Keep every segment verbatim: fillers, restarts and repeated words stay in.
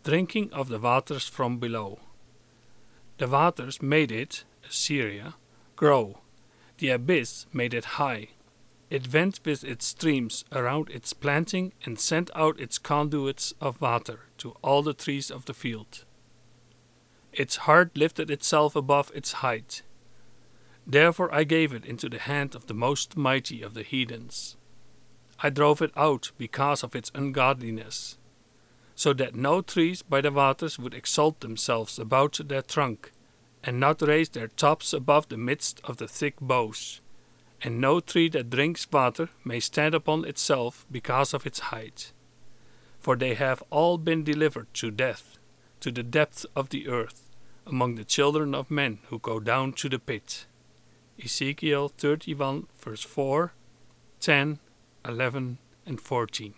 drinking of the waters from below. The waters made it, Assyria, grow. The abyss made it high. It went with its streams around its planting and sent out its conduits of water to all the trees of the field. Its heart lifted itself above its height. Therefore I gave it into the hand of the most mighty of the heathens. I drove it out because of its ungodliness, so that no trees by the waters would exalt themselves about their trunk, and not raise their tops above the midst of the thick boughs, and no tree that drinks water may stand upon itself because of its height. For they have all been delivered to death, to the depth of the earth, among the children of men who go down to the pit. Ezekiel thirty-one, verse four, ten, eleven, and fourteen.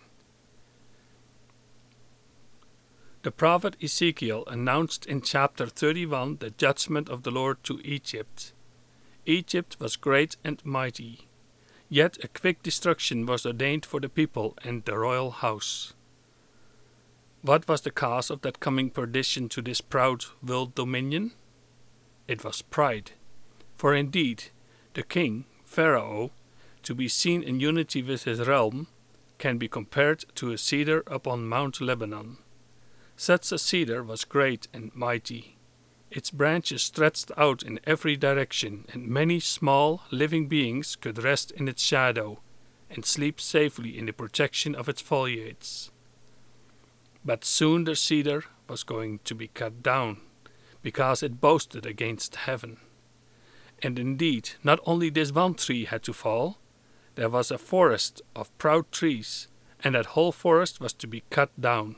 The prophet Ezekiel announced in chapter thirty-one the judgment of the Lord to Egypt. Egypt was great and mighty, yet a quick destruction was ordained for the people and the royal house. What was the cause of that coming perdition to this proud world dominion? It was pride, for indeed the king, Pharaoh, to be seen in unity with his realm, can be compared to a cedar upon Mount Lebanon. Such a cedar was great and mighty. Its branches stretched out in every direction, and many small, living beings could rest in its shadow and sleep safely in the protection of its foliage. But soon the cedar was going to be cut down, because it boasted against heaven. And indeed, not only this one tree had to fall, there was a forest of proud trees, and that whole forest was to be cut down.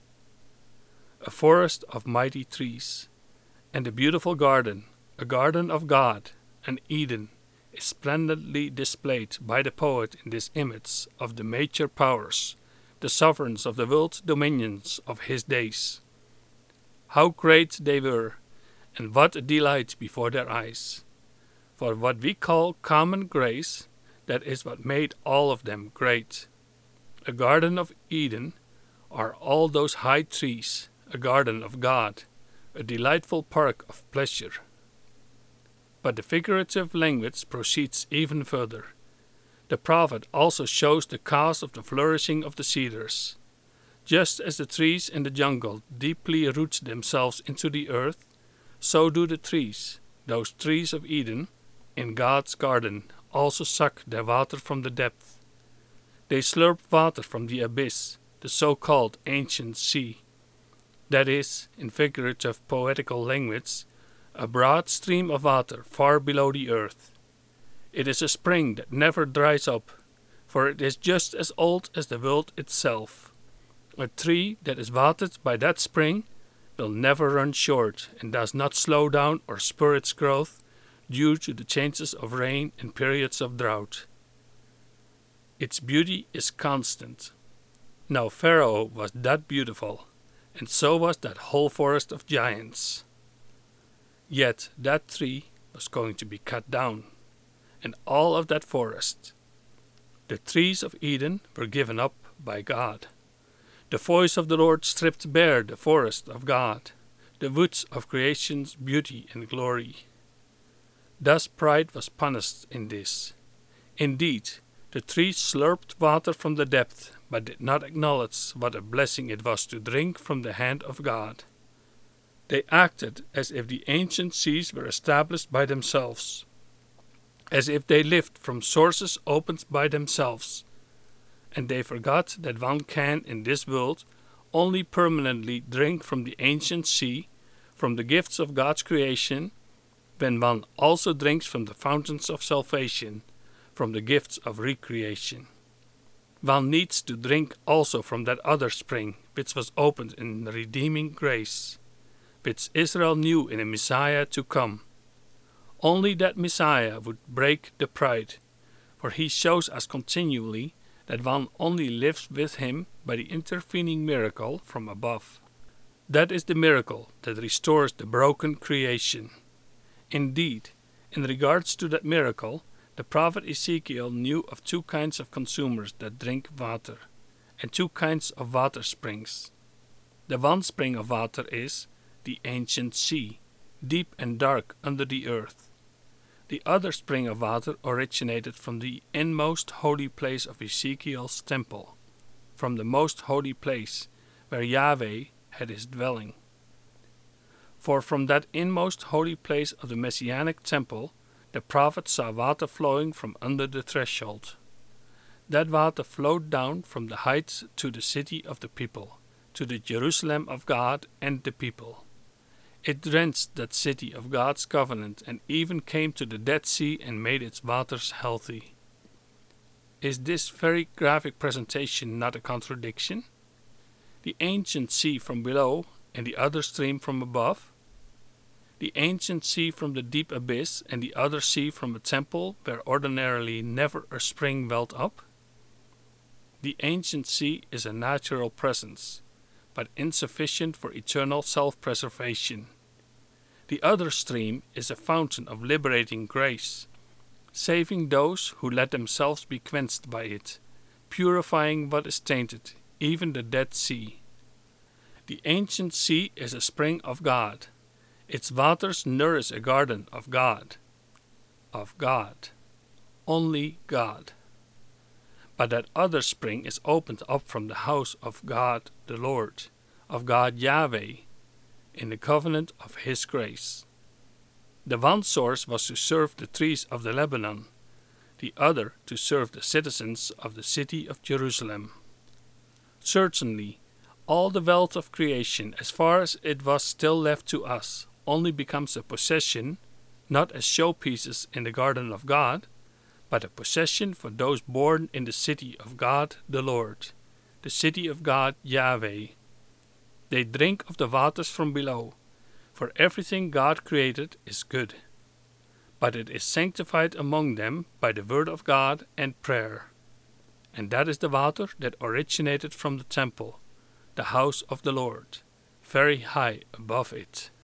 A forest of mighty trees, and a beautiful garden, a garden of God, an Eden, is splendidly displayed by the poet in this image of the major powers, the sovereigns of the world dominions of his days. How great they were, and what a delight before their eyes! For what we call common grace, that is what made all of them great. A garden of Eden are all those high trees, a garden of God, a delightful park of pleasure. But the figurative language proceeds even further. The prophet also shows the cause of the flourishing of the cedars. Just as the trees in the jungle deeply root themselves into the earth, so do the trees, those trees of Eden, in God's garden, also suck their water from the depth. They slurp water from the abyss, the so-called ancient sea. That is, in figurative poetical language, a broad stream of water far below the earth. It is a spring that never dries up, for it is just as old as the world itself. A tree that is watered by that spring will never run short and does not slow down or spur its growth due to the changes of rain and periods of drought. Its beauty is constant. Now Pharaoh was that beautiful, and so was that whole forest of giants. Yet that tree was going to be cut down, and all of that forest. The trees of Eden were given up by God. The voice of the Lord stripped bare the forest of God, the woods of creation's beauty and glory. Thus pride was punished in this. Indeed, the trees slurped water from the depth, but did not acknowledge what a blessing it was to drink from the hand of God. They acted as if the ancient seas were established by themselves, as if they lived from sources opened by themselves, and they forgot that one can in this world only permanently drink from the ancient sea, from the gifts of God's creation, when one also drinks from the fountains of salvation, from the gifts of recreation. One needs to drink also from that other spring, which was opened in redeeming grace, which Israel knew in a Messiah to come. Only that Messiah would break the pride, for he shows us continually that one only lives with him by the intervening miracle from above. That is the miracle that restores the broken creation. Indeed, in regards to that miracle, the prophet Ezekiel knew of two kinds of consumers that drink water, and two kinds of water springs. The one spring of water is the ancient sea, deep and dark under the earth. The other spring of water originated from the inmost holy place of Ezekiel's temple, from the most holy place where Yahweh had his dwelling. For from that inmost holy place of the Messianic temple, the prophet saw water flowing from under the threshold. That water flowed down from the heights to the city of the people, to the Jerusalem of God and the people. It drenched that city of God's covenant and even came to the Dead Sea and made its waters healthy. Is this very graphic presentation not a contradiction? The ancient sea from below and the other stream from above? The ancient sea from the deep abyss and the other sea from a temple where ordinarily never a spring welled up? The ancient sea is a natural presence, but insufficient for eternal self-preservation. The other stream is a fountain of liberating grace, saving those who let themselves be quenched by it, purifying what is tainted, even the Dead Sea. The ancient sea is a spring of God. Its waters nourish a garden of God. Of God. Only God. But that other spring is opened up from the house of God the Lord, of God Yahweh, in the covenant of His grace. The one source was to serve the trees of the Lebanon, the other to serve the citizens of the city of Jerusalem. Certainly, all the wealth of creation, as far as it was still left to us, only becomes a possession, not as showpieces in the garden of God, but a possession for those born in the city of God the Lord, the city of God Yahweh. They drink of the waters from below, for everything God created is good, but it is sanctified among them by the word of God and prayer. And that is the water that originated from the temple, the house of the Lord, very high above it.